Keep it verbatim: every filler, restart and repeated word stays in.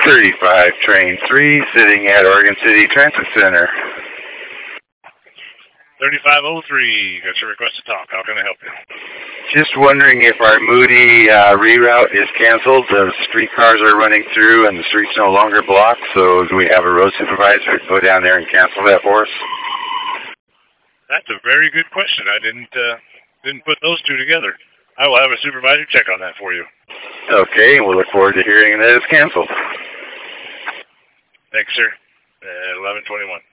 thirty-five, train three, sitting at Oregon City Transit Center. thirty-five oh three, got your request to talk. How can I help you? Just wondering if our Moody uh, reroute is canceled. The streetcars are running through and the street's no longer blocked, so do we have a road supervisor to go down there and cancel that for us? That's a very good question. I didn't uh, didn't put those two together. I will have a supervisor check on that for you. Okay, we'll look forward to hearing that it's canceled. Thanks, sir. At eleven twenty-one.